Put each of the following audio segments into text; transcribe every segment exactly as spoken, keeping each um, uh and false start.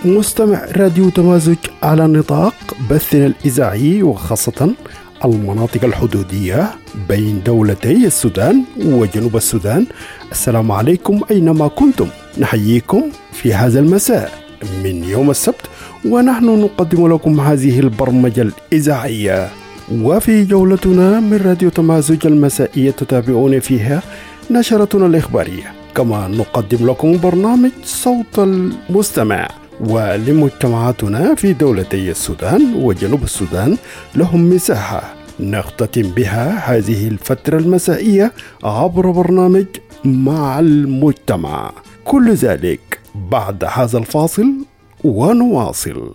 مستمع راديو تمازج على نطاق بثنا الإذاعي، وخاصة المناطق الحدودية بين دولتي السودان وجنوب السودان. السلام عليكم أينما كنتم، نحييكم في هذا المساء من يوم السبت، ونحن نقدم لكم هذه البرمجة الإذاعية. وفي جولتنا من راديو تمازج المسائية تتابعون فيها نشرتنا الإخبارية، كما نقدم لكم برنامج صوت المستمع، ولمجتمعاتنا في دولتي السودان وجنوب السودان لهم مساحة نختتم بها هذه الفترة المسائية عبر برنامج مع المجتمع. كل ذلك بعد هذا الفاصل ونواصل.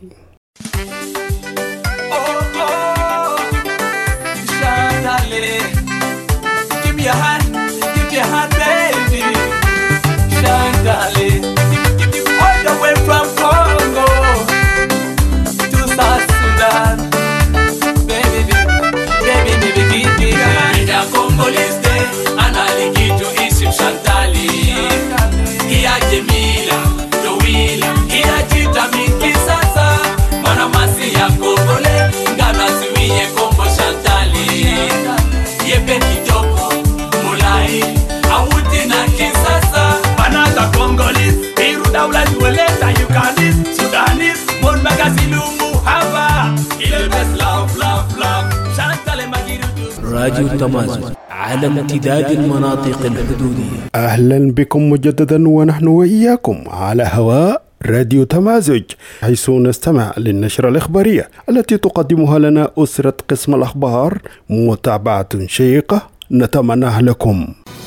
راديو تمازج على امتداد المناطق الحدودية. أهلا بكم مجددا، ونحن وإياكم على هواء راديو تمازج، حيث نستمع للنشرة الإخبارية التي تقدمها لنا أسرة قسم الأخبار. متابعة شيقة نتمناها لكم.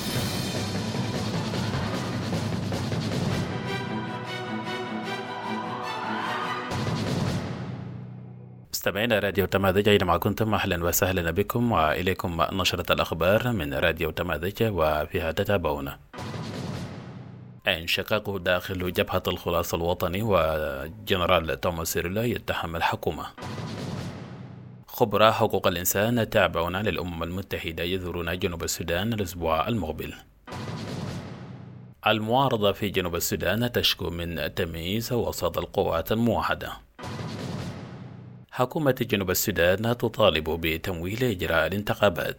مستمعينا راديو تمازج أينما كنتم، أهلا وسهلا بكم وإليكم نشرة الأخبار من راديو تمازج، وفيها تتابعون انشقاق داخل جبهة الخلاص الوطني وجنرال توماس سيريلا يتهم الحكومة. خبراء حقوق الإنسان تابعون للأمم المتحدة يزورون جنوب السودان الأسبوع المقبل. المعارضة في جنوب السودان تشكو من تمييز وسط القوات الموحدة. حكومة جنوب السودان تطالب بتمويل إجراء الانتخابات.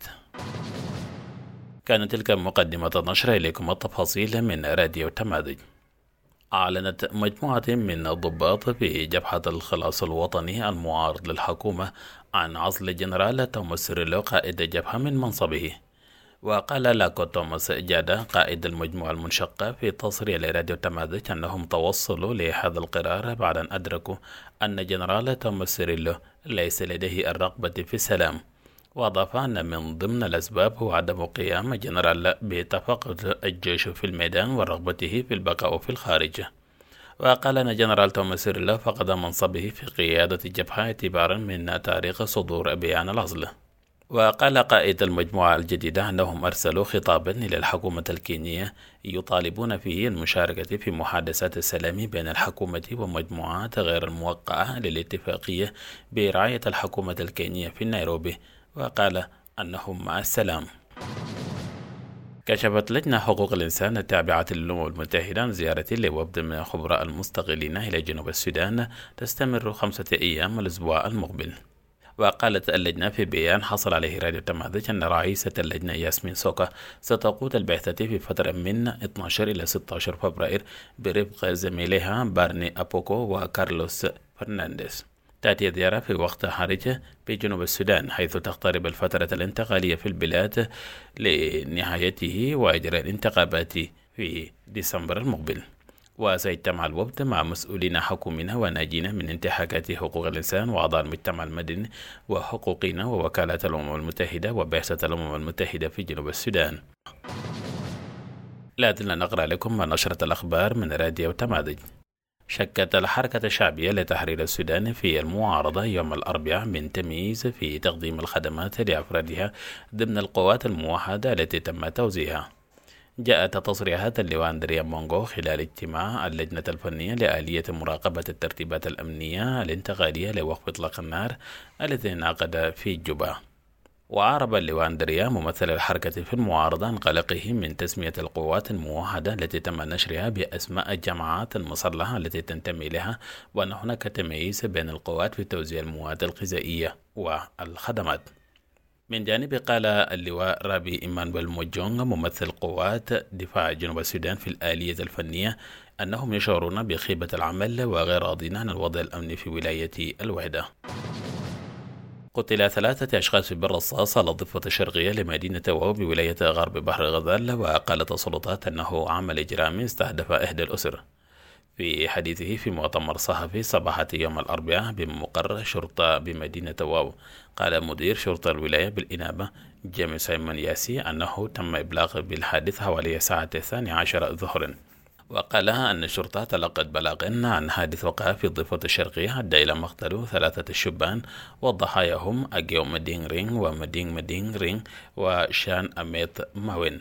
كانت تلك مقدمة النشرة، إليكم التفاصيل من راديو تمازج. أعلنت مجموعة من الضباط في جبهة الخلاص الوطني المعارض للحكومة عن عزل جنرال توماس سيريلا قائد الجبهة من منصبه. وقال لاكو توماس جادا قائد المجموعة المنشقة في تصريح لراديو تمازج أنهم توصلوا لهذا القرار بعد أن أدركوا أن جنرال توماس سيريلا ليس لديه الرغبة في السلام. وأضاف أن من ضمن الأسباب هو عدم قيام جنرال بتفقد الجيش في الميدان ورغبته في البقاء في الخارج. وقال أن جنرال توماس سيريلا فقد منصبه في قيادة الجبهة اعتبارا من تاريخ صدور بيان العزل. وقال قائد المجموعة الجديدة أنهم أرسلوا خطابا إلى الحكومة الكينية يطالبون فيه المشاركة في محادثات السلام بين الحكومة ومجموعات غير الموقعة للاتفاقية برعاية الحكومة الكينية في نيروبي. وقال أنهم مع السلام. كشفت لجنة حقوق الإنسان التابعة للأمم المتحدة عن زيارة لوفد من خبراء المستقلين إلى جنوب السودان تستمر خمسة أيام الأسبوع المقبل. وقالت اللجنة في بيان حصل عليه راديو تمازج أن رئيسة اللجنة ياسمين سوكا ستقود البعثة في فترة من اثني عشر إلى ستة عشر فبراير برفق زميلها بارني أبوكو وكارلوس فرنانديز. تأتي الزيارة في وقت حرج بجنوب السودان، حيث تقترب الفترة الانتقالية في البلاد لنهايته وإجراء الانتخابات في ديسمبر المقبل. وسيجتمع الوفد مع مسؤولين حكوميين وناجين من انتهاكات حقوق الإنسان وأعضاء المجتمع المدني وحقوقيين ووكالات الأمم المتحدة وبعثة الأمم المتحدة في جنوب السودان. لا زلنا نقرأ لكم نشرة الأخبار من راديو تمازج. شكت الحركة الشعبية لتحرير السودان في المعارضة يوم الأربعاء من تمييز في تقديم الخدمات لأفرادها ضمن القوات الموحدة التي تم توزيعها. جاءت تصريحات اللواء أندريا مونغو خلال اجتماع اللجنة الفنية لآلية مراقبة الترتيبات الأمنية الانتقالية لوقف إطلاق النار الذي انعقد في جوبا. وأعرب اللواء أندريا ممثل الحركة في المعارضة عن قلقه من تسمية القوات الموحدة التي تم نشرها بأسماء الجماعات المسلحة التي تنتمي لها، وأن هناك تمييز بين القوات في توزيع المواد الغذائية والخدمات. من جانب قال اللواء رابي إيمانويل موجونغ ممثل قوات دفاع جنوب السودان في الآلية الفنية أنهم يشعرون بخيبة العمل وغير راضين عن الوضع الأمني في ولاية الوحدة. قتل ثلاثة أشخاص في بالرصاص على الضفة الشرقية لمدينة واو بولاية غرب بحر غزال، وقالت السلطات أنه عمل إجرامي استهدف إحدى الأسر. في حديثه في مؤتمر صحفي صباحة يوم الأربعاء بمقر شرطة بمدينة واو، قال مدير شرطة الولاية بالإنابة جيمي سايمون ياسي أنه تم إبلاغ بالحادث حوالي الساعة الثانية عشر ظهرا، وقال أن الشرطة تلقت بلاغ عن حادث وقع في الضفة الشرقية أدى إلى مقتل ثلاثة شبان، والضحايا هم أجيو مدين رينغ ومدين مدين رينغ وشان أميت ماوين.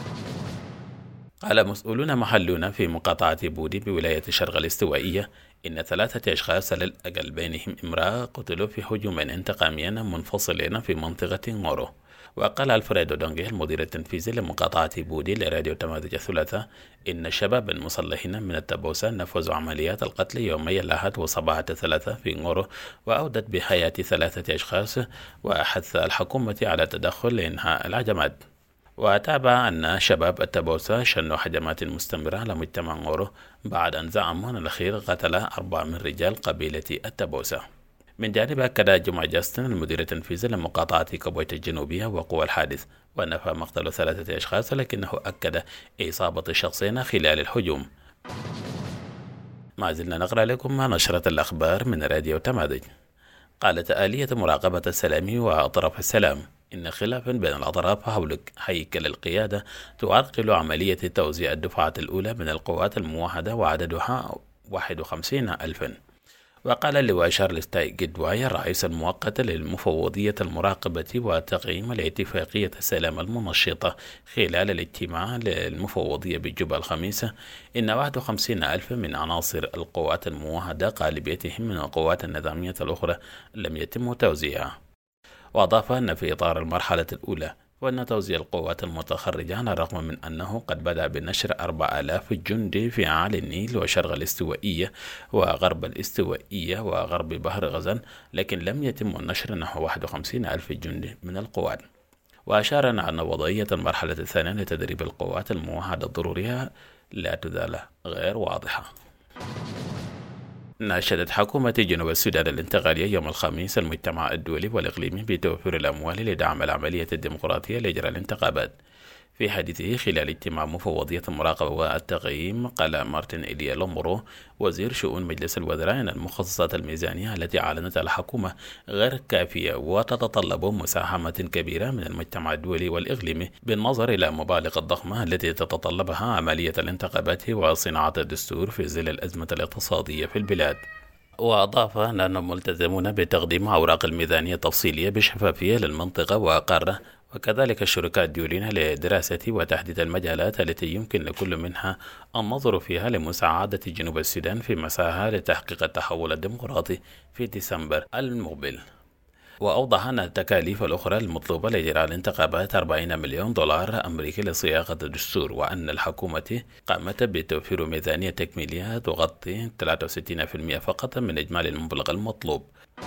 قال مسؤولون محلون في مقاطعة بودي بولاية الشرق الاستوائية إن ثلاثة أشخاص على الأقل بينهم امرأة قتلوا في هجومين انتقاميين منفصلين في منطقة مورو. وقال الفريدو دونغي المدير التنفيذي لمقاطعة بودي لراديو تمازج الثلاثاء إن شبابا مسلحين من التبوسة نفذوا عمليات القتل يومي الأحد وصباحة الثلاثاء في غورو، وأودت بحياة ثلاثة أشخاص، وحث الحكومة على التدخل لإنهاء الهجمات. وتابع أن شباب التبوسة شنوا هجمات مستمرة على مجتمع غورو بعد أن زعموا أن الأخير قتل أربعة من رجال قبيلة التبوسة. من جانب أكد جمعة جاستن المدير التنفيذي لمقاطعة كبويت الجنوبية وقوى الحادث ونفى مقتل ثلاثة أشخاص، لكنه أكد إصابة شخصين خلال الهجوم. ما زلنا نقرأ لكم نشرة الأخبار من راديو تمازج. قالت آلية مراقبة السلام وأطراف السلام إن خلافا بين الأطراف حول هيكل القيادة تعرقل عملية توزيع الدفعة الأولى من القوات الموحدة وعددها واحد وخمسين ألفا. وقال اللواء شارلز تاي جدواي الرئيس المؤقت للمفوضية المراقبة وتقييم الاتفاقية السلام المنشطة خلال الاجتماع للمفوضية بجوبا الخميس إن واحد وخمسين ألف من عناصر القوات الموحدة غالبيتهم من القوات النظامية الأخرى لم يتم توزيعها. وأضاف أن في إطار المرحلة الأولى وأن توزيع القوات المتخرجة على الرغم من أنه قد بدأ بنشر أربعة آلاف جندي في أعالي النيل وشرق الاستوائية وغرب الاستوائية وغرب بحر غزال، لكن لم يتم النشر نحو واحد وخمسين ألف جندي من القوات. وأشار أن وضعية المرحلة الثانية لتدريب القوات الموحدة الضرورية لا تزال غير واضحة. ناشدت حكومة جنوب السودان الانتقالية يوم الخميس المجتمع الدولي والإقليمي بتوفير الأموال لدعم العملية الديمقراطية لإجراء الانتخابات. في حديثه خلال اجتماع مفوضية المراقبة والتقييم، قال مارتن إليا لومورو وزير شؤون مجلس الوزراء أن المخصصات الميزانية التي أعلنتها الحكومة غير كافية وتتطلب مساهمة كبيرة من المجتمع الدولي والإقليمي بالنظر إلى المبالغ الضخمة التي تتطلبها عملية الانتخابات وصناعة الدستور في ظل الأزمة الاقتصادية في البلاد. وأضاف أنهم ملتزمون بتقديم أوراق الميزانية التفصيلية بشفافية للمنطقة وقارة، وكذلك الشركاء الدوليين لدراسة وتحديد المجالات التي يمكن لكل منها النظر فيها لمساعدة جنوب السودان في مساها لتحقيق التحول الديمقراطي في ديسمبر المقبل. وأوضح أن التكاليف الأخرى المطلوبة لإجراء الانتخابات أربعين مليون دولار أمريكي لصياغة الدستور، وأن الحكومة قامت بتوفير ميزانية تكميلية تغطي ثلاثة وستين بالمئة فقط من إجمالي المبلغ المطلوب.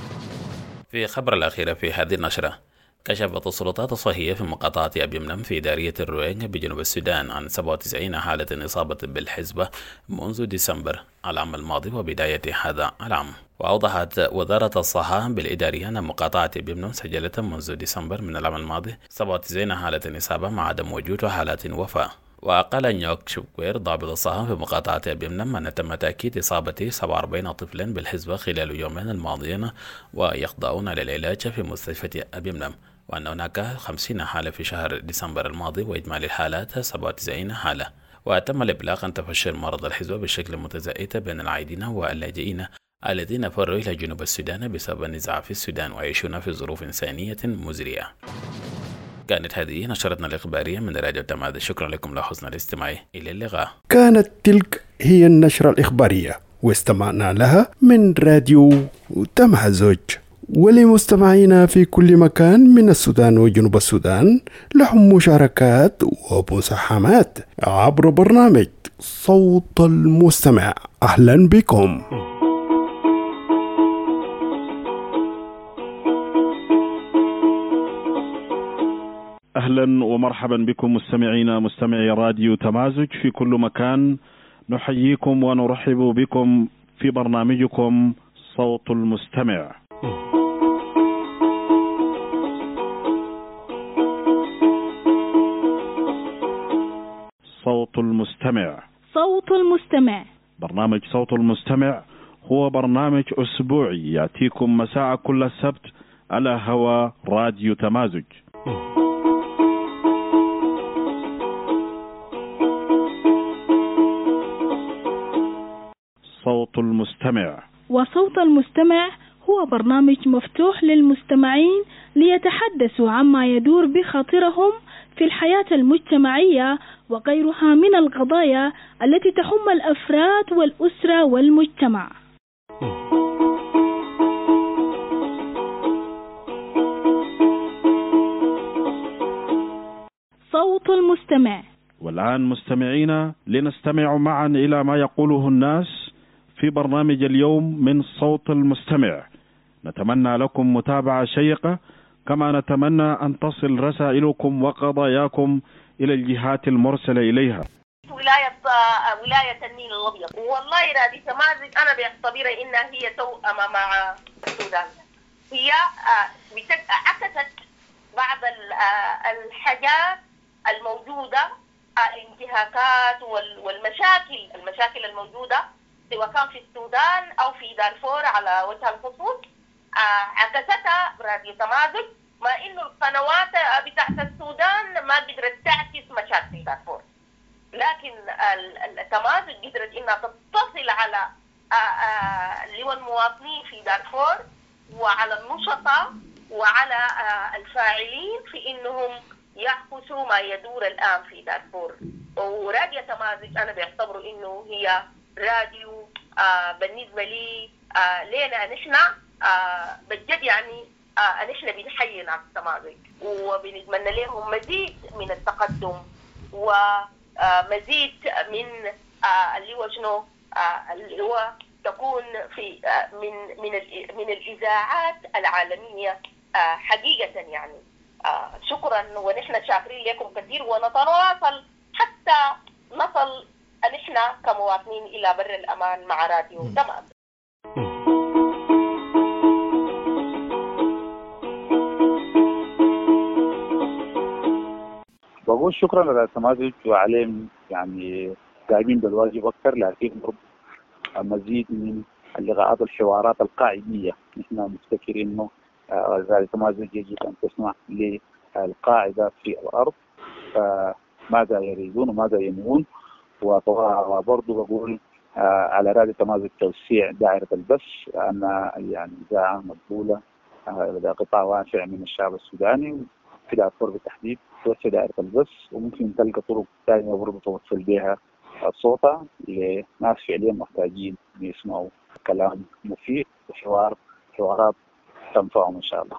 في خبر الأخير في هذه النشرة، كشفت السلطات الصحية في مقاطعة أبي منم في دارية الروينج بجنوب السودان عن سبعة وتسعين حالة إصابة بالحصبة منذ ديسمبر العام الماضي وبداية هذا العام. وأوضحت وزارة الصحة بالإدارية أن مقاطعة أبي منم سجلت منذ ديسمبر من العام الماضي سبعة وتسعين حالة إصابة مع عدم وجود حالات وفاة. وقال نيوك شوكوير ضابط الصحة في مقاطعة أبي منم أن تم تأكيد إصابة سبعة وأربعين طفلا بالحصبة خلال يومين الماضيين ويخضعون للعلاج في مستشفى أبي منم، وأن هناك خمسين حالة في شهر ديسمبر الماضي وإجمالي الحالات سبعة وتسعين حالة. وتم الإبلاغ عن تفشي مرض الحصبة بشكل متزايد بين العائدين واللاجئين الذين فروا إلى جنوب السودان بسبب النزاع في السودان ويعيشون في ظروف إنسانية مزرية. كانت هذه نشرتنا الإخبارية من راديو تمازج. شكرا لكم لحسن الاستماع، إلى اللقاء. كانت تلك هي النشرة الإخبارية واستمعنا لها من راديو تمازج. ولمستمعينا في كل مكان من السودان وجنوب السودان لهم مشاركات ومساهمات عبر برنامج صوت المستمع. أهلا بكم. أهلا ومرحبا بكم مستمعينا مستمعي راديو تمازج في كل مكان. نحييكم ونرحب بكم في برنامجكم صوت المستمع. صوت المستمع صوت المستمع برنامج صوت المستمع هو برنامج أسبوعي يأتيكم مساء كل السبت على هوا راديو تمازج. صوت المستمع وصوت المستمع هو برنامج مفتوح للمستمعين ليتحدثوا عما يدور بخاطرهم في الحياة المجتمعية وغيرها من القضايا التي تهم الأفراد والأسرة والمجتمع. صوت المستمع. والآن مستمعينا لنستمع معا إلى ما يقوله الناس في برنامج اليوم من صوت المستمع. نتمنى لكم متابعة شيقة، كما نتمنى أن تصل رسائلكم وقضاياكم إلى الجهات المرسلة إليها. ولاية ولاية النيل الأبيض، والله رادي تمازج أنا بعتبرها إنها هي توأمة مع السودان. هي عكست بعض الحاجات الموجودة، الانتهاكات والمشاكل المشاكل الموجودة سواء كان في السودان أو في دارفور على وجه الخصوص. عكستها راديو تمازج، ما إنه القنوات بتاعت السودان ما قدرت تعكس مشاكل دارفور، لكن التمازج قدرت إنها تتصل على لواء المواطنين في دارفور وعلى النشطاء وعلى الفاعلين في إنهم يعكسوا ما يدور الآن في دارفور. وراديو تمازج أنا بعتبره إنه هي راديو آه بالنسبة لي آه لينا نحن آه بجد يعني آه نحن بنحيي ناس تمازج وبنتمنى لهم مزيد من التقدم ومزيد من آه اللي هو شنو آه اللي هو تكون في آه من من من الإذاعات العالمية آه حقيقة يعني. آه شكرا ونحن شاكرين لكم كثير، ونتواصل حتى نصل نحن كمواطنين إلى بر الأمان مع راديو تمام. بقول شكرا لراديو تمازج وعليهم يعني قايمين بالواجب أكثر، لكن مزيد من اللقاءات والحوارات القاعدية. نحن نفتكر إنه راديو تمازج يجب أن تسمع للقاعدة في الأرض، فماذا يريدون وماذا ينوون. وبرضه بقول آه على راديو تمازج توسيع دائرة البث، أن يعني إذاعة مقبولة آه لدى قطاع واسع من الشعب السوداني في دارفور بالتحديد، توسع دائرة البث، وممكن تلقى طرق ثانية برضه توصل بها صوتها لناس فعليا محتاجين يسمعوا كلام مفيد وحوار حوارات تنفعهم إن شاء الله.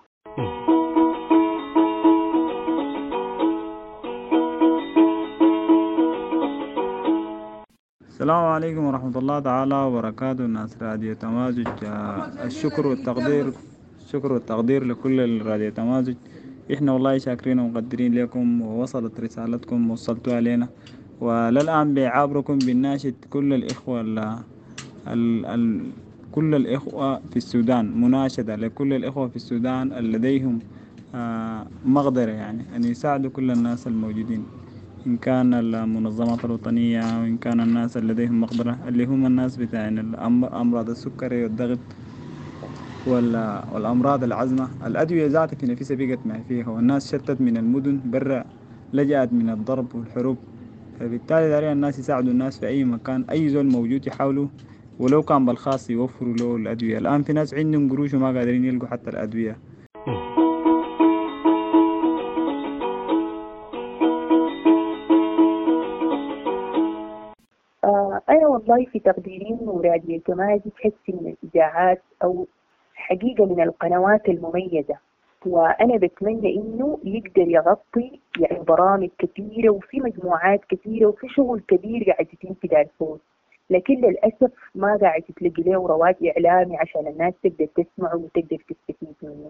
السلام عليكم ورحمة الله تعالى وبركاته. ناس راديو تمازج، الشكر والتقدير الشكر والتقدير لكل الراديو تمازج. احنا والله شاكرين ومقدرين لكم، ووصلت رسالتكم ووصلتوها علينا، وللآن بعابركم بالناشد كل الإخوة ال ال ال كل الإخوة في السودان، مناشدة لكل الإخوة في السودان لديهم مقدرة يعني أن يساعدوا كل الناس الموجودين، إن كان المنظمات الوطنية وإن كان الناس اللي لديهم مقدرة، اللي هم الناس بتاع أمراض السكري والضغط والأمراض العزمة. الأدوية ذاتها في نفسها بقت ما فيها، والناس شتت من المدن برا، لجأت من الضرب والحروب، فبالتالي دارين الناس يساعدوا الناس في أي مكان، أي زول موجود يحاولوا ولو كان بالخاص يوفروا له الأدوية. الآن في ناس عندهم قروش وما قادرين يلقوا حتى الأدوية. أنا والله في تقديري إنه راديو تمازج حسي من الإذاعات أو حقيقة من القنوات المميزة، وأنا بتمنى إنه يقدر يغطي يعني برامج كثيرة وفي مجموعات كثيرة وفي شغل كبير قاعد يتم في دارفور، لكن للأسف ما قاعد تلاقي له رواج إعلامي عشان الناس تقدر تسمعه وتقدر تستفيد منه.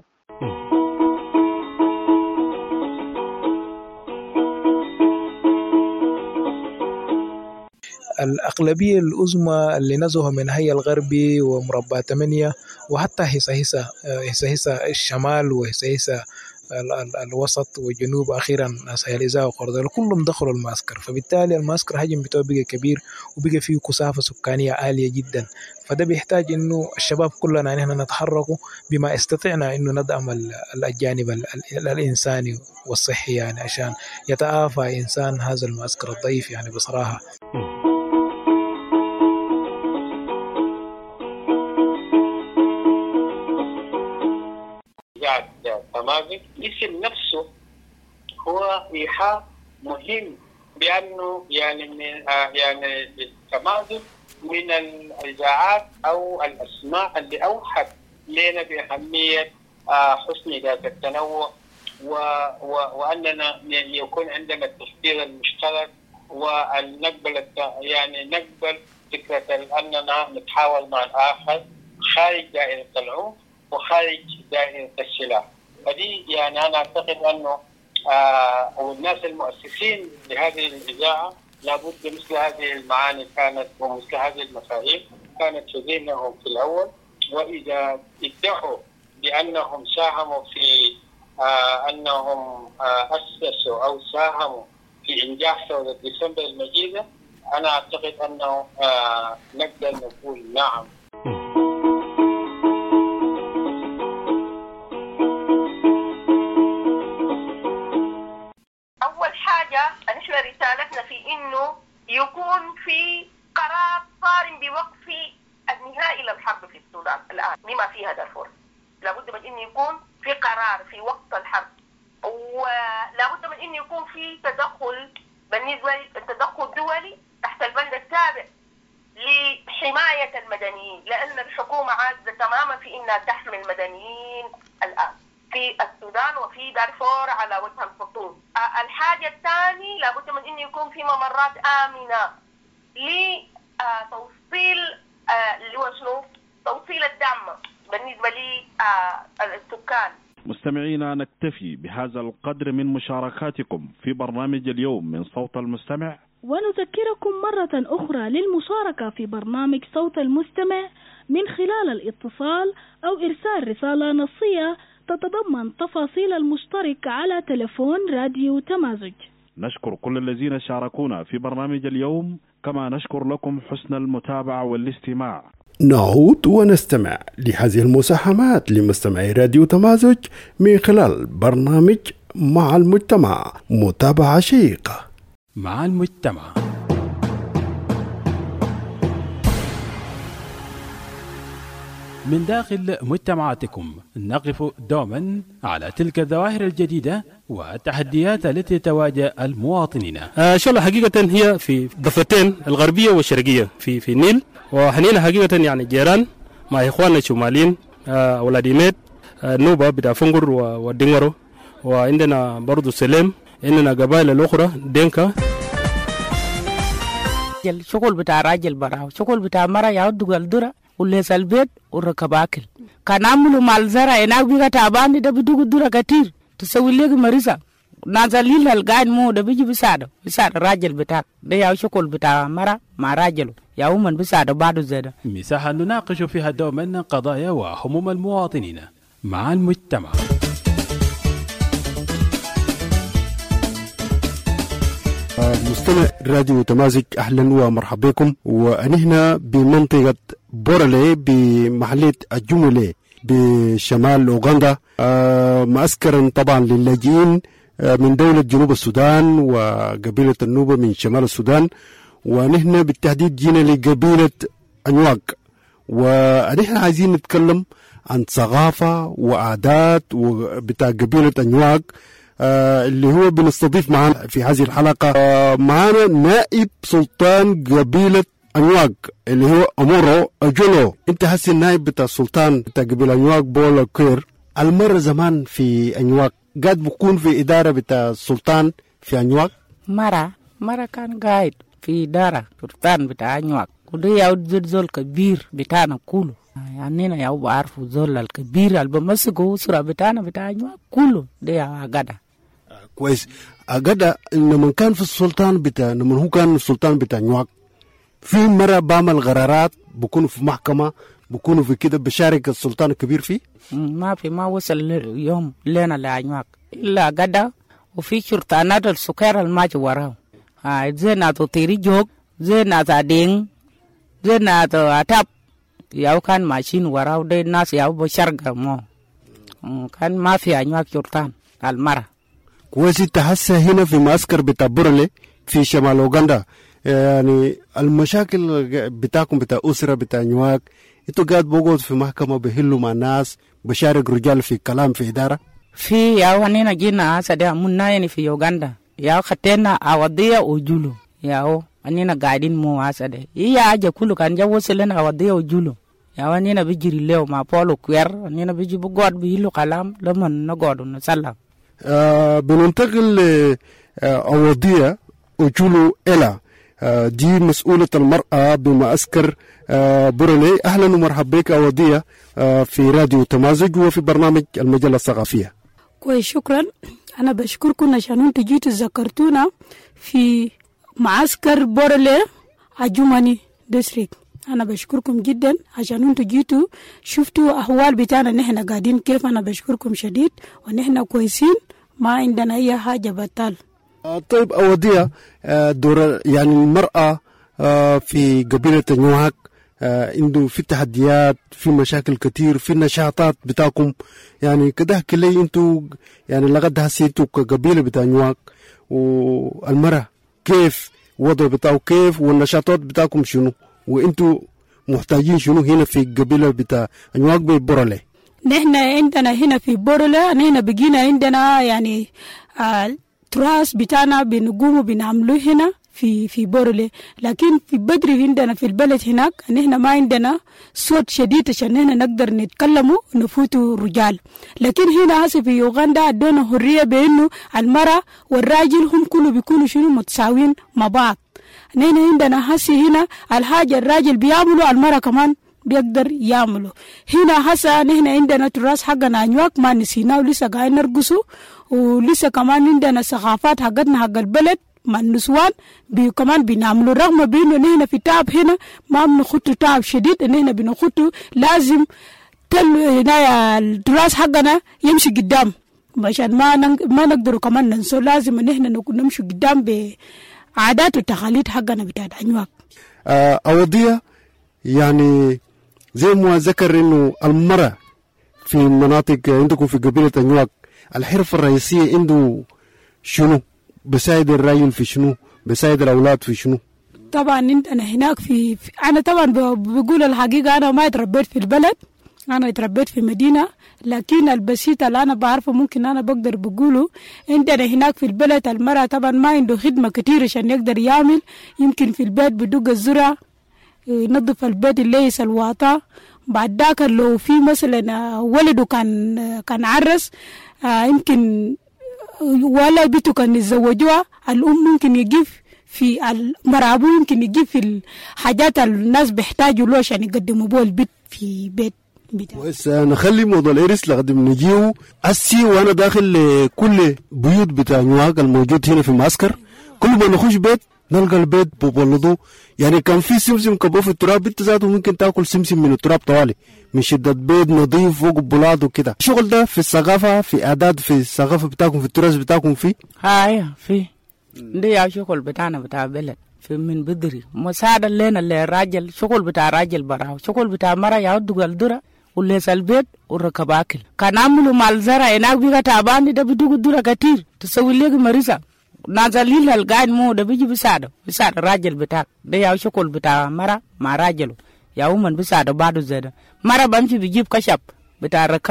الأغلبية العظمى اللي نزهوا من هي الغربي ومربع ثمانية وحتى هيسا هيسا هيسا هيسا الشمال وهيسا هيسا الوسط والجنوب أخيرا ناس هيليزا وقردة كلهم دخلوا المعسكر، فبالتالي المعسكر حجم بتاعه بقى كبير وبقى فيه كثافة سكانية عالية جدا، فده بيحتاج إنه الشباب كلنا نحن نتحركوا بما استطعنا إنه ندعم الجانب الإنساني والصحي يعني عشان يتعافى إنسان هذا المعسكر الضعيف يعني بصراحة. تمازج اسم نفسه هو إيحاء مهم بأنه يعني من يعني التمازج من الإذاعات أو الأسماء اللي أوحت لنا بأهمية حسن ذات التنوع وأننا يكون عندنا التفكير المشترك والنقبل يعني نقبل فكرة أننا نتحاور مع الآخر خارج دائرة العنف وخارج دائرة السلاح. فدي يعني أنا أعتقد أنه آه والناس المؤسسين لهذه الإذاعة لابد مثل هذه المعاني كانت ومثل هذه المفاهيم كانت في ذهنهم في الأول، وإذا ادعوا بأنهم ساهموا في آه أنهم آه أسسوا أو ساهموا في إنجاح ثورة ديسمبر المجيدة، أنا أعتقد أنه آه نقدر نقول نعم. نشر رسالتنا في إنه يكون في قرار صارم بوقف النهائي للحرب في السودان الآن بما فيها دارفور. لابد من إنه يكون في قرار في وقت الحرب، ولابد من إنه يكون في تدخل بالنسبة للتدخل الدولي تحت البند السابع لحماية المدنيين، لأن الحكومة عاجزة تماما في إنها تحمي المدنيين الآن في السودان وفي دارفور على وجه الخصوص. الحاجة الثانية لابد من إنه يكون في ممرات آمنة لتوصيل اللي هو شنو توصيل الدعم بالنسبة للسكان. مستمعينا، نكتفي بهذا القدر من مشاركاتكم في برنامج اليوم من صوت المستمع، ونذكركم مرة أخرى للمشاركة في برنامج صوت المستمع من خلال الاتصال أو إرسال رسالة نصية تتضمن تفاصيل المشترك على تلفون راديو تمازج. نشكر كل الذين شاركونا في برنامج اليوم، كما نشكر لكم حسن المتابعة والاستماع. نعود ونستمع لهذه المساهمات لمستمعي راديو تمازج من خلال برنامج مع المجتمع، متابعة شيقة مع المجتمع. من داخل مجتمعاتكم نقف دوما على تلك الظواهر الجديدة والتحديات التي تواجه المواطنين. آه شاء الله حقيقة هي في ضفتين الغربية والشرقية في في النيل، وحنينا حقيقة يعني جيران مع إخواننا الشماليين آه ولاديميت آه نوبة بتاع فنجر والدنغرو، وعندنا برضو سليم، عندنا قبائل الأخرى دينكا. الشغل بتاع راجل براو، شغل بتاع مرة يعود الدرة وليس البيت وركب أكل. كان عملوا مال زرع هناك بيجا تعبان ده بدوق الدرة كتير تسوي لك مريضة نازلين القاعد مو ده بيجي بيساعده بيساعد الراجل بتاعك ده يا شغل بتاع مرة مع راجله يا ومن بيساعده بعده زيادة. مساحة نناقش فيها دوما قضايا وهموم المواطنين مع المجتمع. مستمع راديو تمازج، أهلا ومرحبا بكم. ونحن بمنطقة بورالي بمحلية الجملة بشمال أوغندا، معسكر طبعا للاجئين من دولة جنوب السودان وقبيلة النوبة من شمال السودان، ونحن بالتحديد جينا لقبيلة أنواق، ونحن عايزين نتكلم عن ثقافة وعادات بتاع قبيلة أنواق آه اللي هو بنستضيف معنا في هذه الحلقة. آه معنا نائب سلطان قبيلة أنواق اللي هو أمورو أجولو. أنت هسي النائب بتاع السلطان بتاع قبيل أنواق بولا كير. المرة زمان في أنواق قاعد بكون في إدارة بتاع السلطان في أنواق. مرة مرة كان قاعد في إدارة سلطان بتاع أنواق، وده يعود زول كبير بتاعنا كله. يعني أنا يعود بعرفه زول الكبير اللي بمسكه أسرة بتاعنا بتاع أنواق كله ده يا أجدا. كويس. أجدا لما كان في السلطان بتاع لما هو كان السلطان بتاع أنواق في مرة بعمل قرارات بكونوا في محكمة بكونوا في كده بشارك السلطان الكبير فيه؟ ما في ما وصل يوم لنا لأنواق إلا قدا، وفي شرطانات السكر الماجي وراه. ها زي ناتو تيري جوك، زي ناتا دين، زي ناتو أتاب ياو كان ماشين وراه ده الناس ياو بشرقة مو كان ما في أنواق شرطان المرة. كويس. تحسه هنا في معسكر بتاع بورلي في شمال أوغندا، يعني المشاكل بتاعكم بتاع أسرة بتاع أنواق انتوا قاعد بوجود في محكمة بهلوا مع الناس بشارك رجال في كلام في إدارة؟ في ياو هنينا جينا سدا منا يعني في أوغندا ياو خدنا أودية وجولو ياو هنينا قاعدين مو سدا يا أجا كله كان جا وصلنا أودية وجولو ياو هنينا بيجري له مع بولو كوير هنينا بيجي بقعد بيهلوا كلام لما نقعد ونسلم. آه بننتقل أودية وجولو إلى آه دي مسؤولة المرأة بمعسكر آه بورلي. أهلا ومرحبا بك أودية آه في راديو تمازج وفي برنامج المجلة الثقافية. كويس شكرا. أنا بشكركم عشان أنتوا جيتوا ذكرتونا في معسكر بورلي عجماني ديستريكت. أنا بشكركم جدا عشان أنتوا جيتوا شفتوا أحوال بتاعنا نحن قاعدين كيف. أنا بشكركم شديد ونحن كويسين ما عندنا أي حاجة بطال. آه طيب أودية آه دور يعني المرأة آه في قبيلة أنواق آه عنده في تحديات في مشاكل كتير في النشاطات بتاعكم يعني كده احكي لي انتوا يعني لغد هسيتوا كقبيلة بتاع أنواق والمرأة كيف وضع بتاعه كيف والنشاطات بتاعكم شنو وانتوا محتاجين شنو هنا في القبيلة بتاع أنواق ببورلي. نحن عندنا هنا في بورلي نحن بقينا عندنا يعني آه تراث بتاعنا بنقوم بنعمله هنا في في بورلي، لكن في بدري عندنا في البلد هناك نحن ما عندنا صوت شديد عشان نحن نقدر نتكلموا نفوتوا رجال. لكن هنا هسه في أوغندا ادونا حرية بانه المرأة والراجل هم كله بيكونوا شنو متساويين مع بعض. نحن عندنا هسه هنا الحاجة الراجل بيعملوا المرأة كمان بيقدر يعملوا. هنا هسه نحن عندنا تراث حقنا أنواق ما نسيناه ولسه قاعدين نرقصوا، ولسه كمان عندنا ثقافات حقتنا حق البلد مع النسوان بي كمان بنعملوا، رغم بانه نحن في تعب هنا ما بنخطوا تعب شديد، نحن بنخطوا لازم تل هنا التراث حقنا يمشي قدام عشان ما ما نقدروا كمان ننسوا، لازم نحن نمشي قدام بعادات والتقاليد حقنا بتاعت أنواق. آه أودية يعني زي ما ذكر انه المرأة في مناطق عندكم في قبيلة أنواق الحرفة الرئيسية عنده شنو؟ بساعد الرجل في شنو؟ بساعد الأولاد في شنو؟ طبعا عندنا هناك في, في أنا طبعا بقول الحقيقة أنا ما اتربيت في البلد، أنا اتربيت في مدينة، لكن البسيطة اللي أنا بعرفه ممكن أنا بقدر بقوله عندنا هناك في البلد المرأة طبعا ما عنده خدمة كتير عشان يقدر يعمل. يمكن في البيت بدق الزرع ينظف البيت الليس الواطة، بعد ذاك لو في مثلا ولده كان كان عرس يمكن ولا بيته كان يتزوجوها الأم ممكن يجيب في المرابو يمكن يجيب في الحاجات الناس بيحتاجوا له عشان يقدموا بول البيت في بيت بتاعه. بس نخلي موضوع الإرث لقدم نجيه أسي وأنا داخل كل بيوت بتاع أنواق الموجود هنا في المعسكر كل ما نخش بيت نلقى البيت ببلدو يعني كان في سمسم كبو في التراب انت ذاته ممكن تاكل سمسم من التراب طوالي من شدة بيض نظيف فوق بلاد وكده. الشغل ده في الثقافة في اعداد في الثقافة بتاعكم في التراث بتاعكم فيه؟ هاي في دي يا شغل بتاعنا بتاع بلد في من بدري مساعدة لنا للراجل شغل بتاع راجل براو شغل بتاع مرة يعود الدرة وليس البيت وركب اكل كان عملوا مع الزرع هناك بيجا تعبان ده بدوق الدرة كتير تسوي لك مريضة نازلين القاعد مو ده بيجي بيساعده بيساعد الراجل بتاعك ده يا شغل بتاع مرة مع راجله يا ومن بيساعده بعده زي ده مرة بمشي بيجيب كشب بتاع ركابه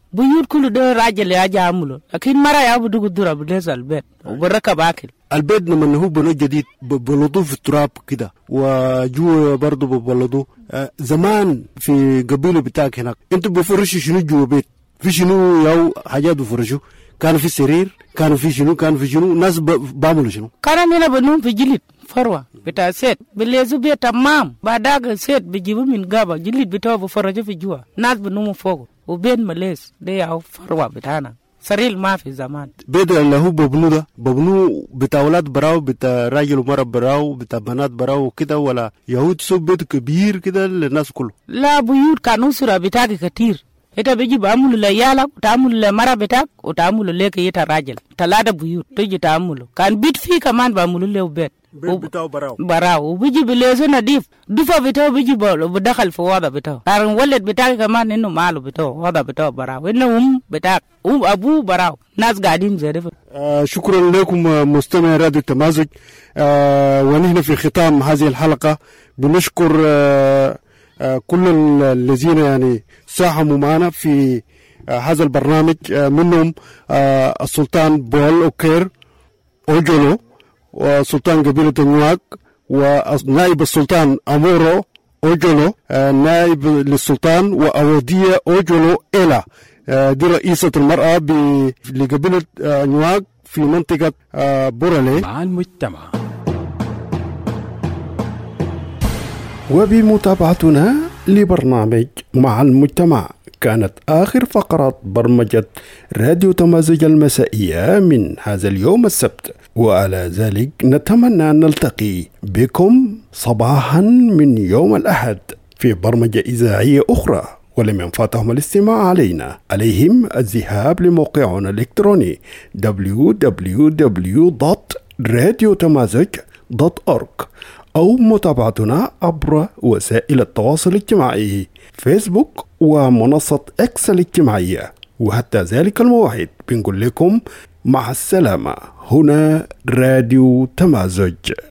بيوت كل ده راجل يا جامله لكن مرة يا بدو قدرة بليز البيت وبركب أكل. البيت لما هو بنو جديد ببلطوه في التراب كده وجوا برضه ببلطوه. آه زمان في قبيلة بتاعك هناك انتوا بفرشوا شنو جوا بيت؟ في شنو ياو حاجات بفرشوا؟ كانوا في سرير، كانوا في شنو، كانوا في شنو، ناس بعملوا شنو؟ كان هنا بنوم في جلد فروة بتاع سيد بليزو بيت تمام بعداك سيد بيجيبوا من غابة جلد بتاعه بفرجوا في جوا ناس بنوم فوق وبين مليس ده أو فروة بتاعنا سرير ما في زمان. بيت اللي هو ببنو ده ببنو بتاع أولاد براو بتاع راجل ومرأة براو بتاع بنات براو كده ولا يهود سو بيت كبير كده للناس كله؟ لا بيوت كانوا سورة بتاعك كتير. Ita biji baamulu la yala taamulu la mara betak o taamulu leke yita rajal talada buyut toji taamulu kan bit fi kaman baamulu le ubet bitaw baraw baraw biji bilezo nadif dufa bitaw biji bolo dakhal fi wada bitaw karan walad betak kaman inno malu bitaw wada bitaw baraw inno um betak um abu baraw nas قاعدين زي آه شكرا لكم مستمعي راديو التمازج. آه ونحن في ختام هذه الحلقة بنشكر آه آه كل الذين يعني ساهموا معنا في آه هذا البرنامج. آه منهم آه السلطان بول أوكير أوجولو وسلطان قبيلة النواك ونائب السلطان أمورو أوجولو آه نائب للسلطان وأودية أوجولو إلا آه دي رئيسة المرأة لقبيلة آه نواك في منطقة آه بورالي مع المجتمع. وبمتابعتنا لبرنامج مع المجتمع كانت آخر فقرات برمجة راديو تمازج المسائية من هذا اليوم السبت، وعلى ذلك نتمنى أن نلتقي بكم صباحا من يوم الأحد في برمجة إذاعية أخرى. ولمن فاتهم الاستماع علينا عليهم الذهاب لموقعنا الإلكتروني دبليو دبليو دبليو دوت راديو تمازج دوت أورج أو متابعتنا عبر وسائل التواصل الاجتماعي فيسبوك ومنصة إكس الاجتماعية. وحتى ذلك الموعد بنقول لكم مع السلامة. هنا راديو تمازج.